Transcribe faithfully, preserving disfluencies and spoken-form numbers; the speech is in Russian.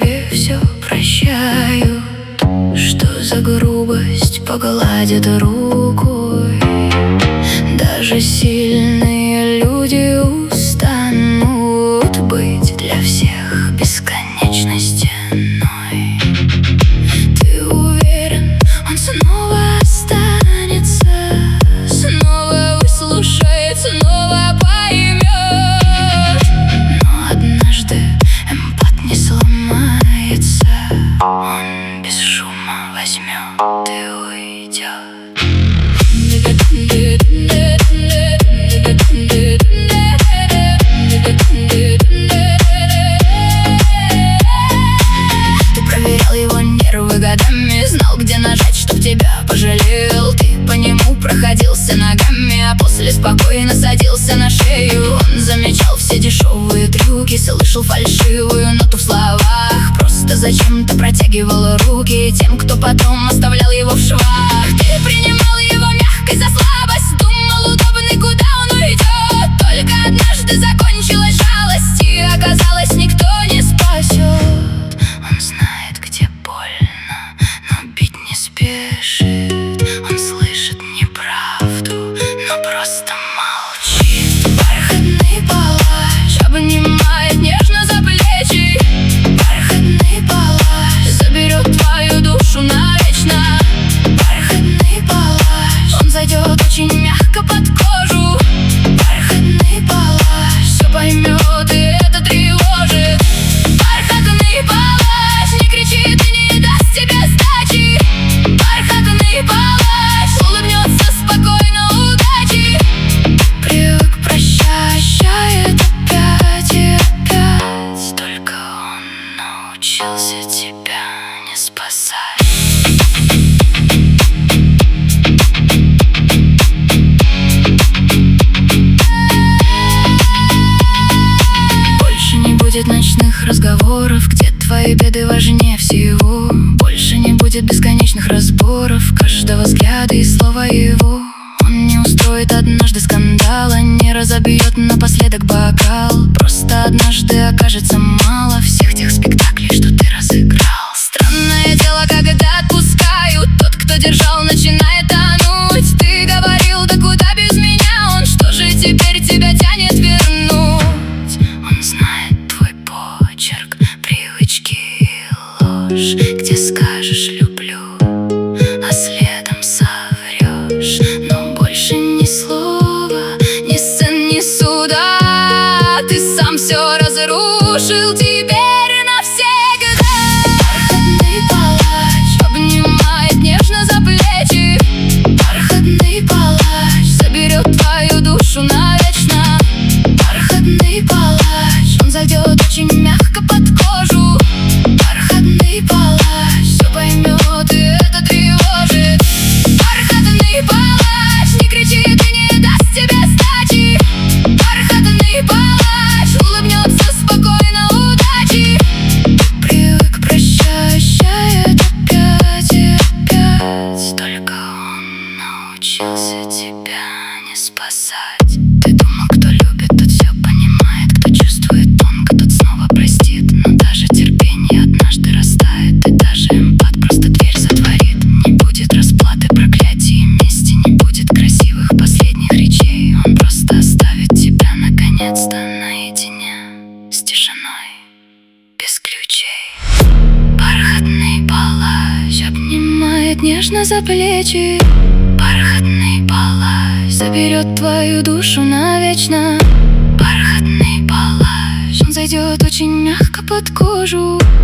тебе все прощаю. Что за грубость погладит рукой? Даже сильные люди устанут быть для всех бесконечно стеной. Ты уверен, он снова останется, снова выслушает, снова поймет. Но однажды эмпат не сломается, он без шума возьмет и уйдет. Ты проверял его нервы годами, знал, где нажать, чтоб тебя пожалел. Ты по нему проходился ногами, а после спокойно садился на шею. Он замечал все дешевые трюки, слышал фальшивую ноту в словах, просто зачем-то протягивал руки тем, кто потом оставлял его в швах. Ты принимал его мягкость за слабость, думал, удобный, куда он уйдет. Только однажды закончилась жалость, и оказалось, никто не спасет. Он знает, где больно, но бить не спешит. Он слышит неправду, но просто молчит. Бархатный палач обнимает нежно за плечи. Бархатный палач заберет твою душу навечно. Бархатный палач, он зайдет очень мягко под кожу. Бархатный палач все поймет, и это тревожит. Бархатный палач не кричит и не даст тебе сдачи. Бархатный палач улыбнется спокойно, удачи. Привык, прощает опять и опять. Только он научился тебя не спасать. Больше не будет ночных разговоров, где твои беды важнее всего. Больше не будет бесконечных разборов каждого взгляда и слова его. Он не устроит однажды скандала, не разобьет напоследок бокал. Просто однажды окажется мало всех тех спектаклей, что ты разыграл. Странное дело, когда отпускают, тот, кто держал, начинает тонуть. Ты говорил, да куда без меня? Он что же теперь тебя тянет вернуть? Он знает твой почерк, привычки и ложь, где скажешь люблю, а следом соврешь. Но больше ни слова, ни сцен, ни суда. Ты сам все разрушил теперь навсегда. Бархатный палач обнимает нежно за плечи. Бархатный палач заберет твою душу навечно. Бархатный палач, он зайдет очень мягко под кожу. Бархатный палач все поймет, и это тревожит. Бархатный палач не кричит и не даст тебе сдачи. Бархатный палач улыбнется спокойно, удачи. Привык, прощает опять и опять. Только он научился тебя не спасать. Ты думал, кто любит, тот все понимает, кто чувствует тонко, тот снова простит. Но даже терпение однажды растает, и даже эмпат просто дверь затворит. Не будет расплаты, проклятий, мести, не будет красивых последних речей. Он просто оставит тебя наконец-то наедине с тишиной, без ключей. Бархатный палач обнимает нежно за плечи. Бархатный палач заберет твою душу навечно. Бархатный палач, он зайдет очень мягко под кожу.